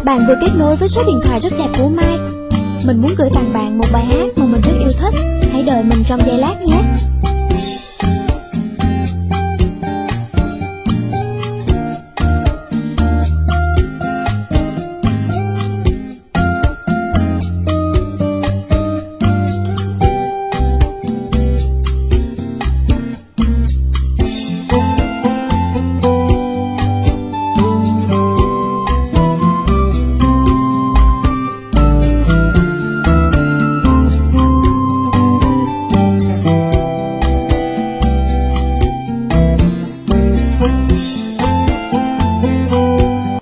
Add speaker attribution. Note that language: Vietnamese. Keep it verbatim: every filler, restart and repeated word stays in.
Speaker 1: Bạn vừa kết nối với số điện thoại rất đẹp của Mai. Mình muốn gửi tặng bạn một bài hát mà mình rất yêu thích. Hãy đợi mình trong giây lát nhé.